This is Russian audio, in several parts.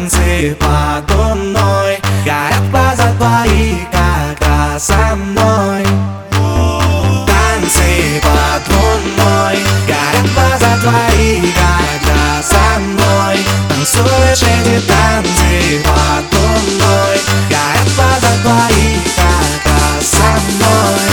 танцы под луной. Горят глаза твои, когда со мной. Танцы под луной. Горят глаза твои, когда со мной. Танцуешь эти танцы под луной. Горят глаза твои, когда со мной.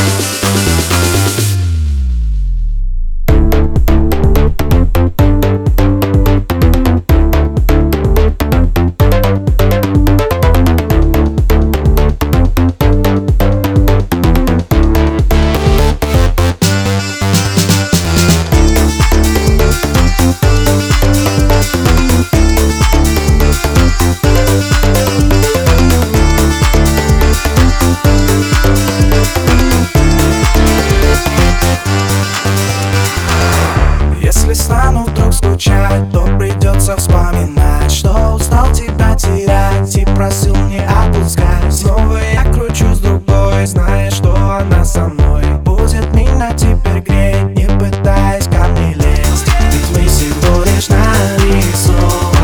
Если стану вдруг скучать, то придется вспоминать, что устал тебя терять и просил не отпускать. Снова я кручусь другой, зная, что она со мной. Будет меня теперь греть, не пытаясь ко мне лезть. Ведь мы всего лишь нарисованы,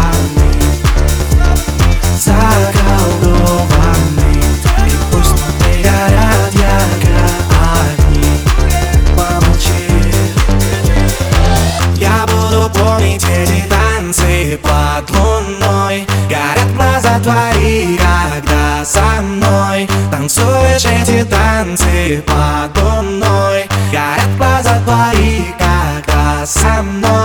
заколдованы. И пусть внутри горят ярко огни, помолчи. Я буду помнить эти танцы под луной. Горят глаза твои, когда со мной. Танцуешь эти танцы под луной. Горят глаза твои, когда со мной.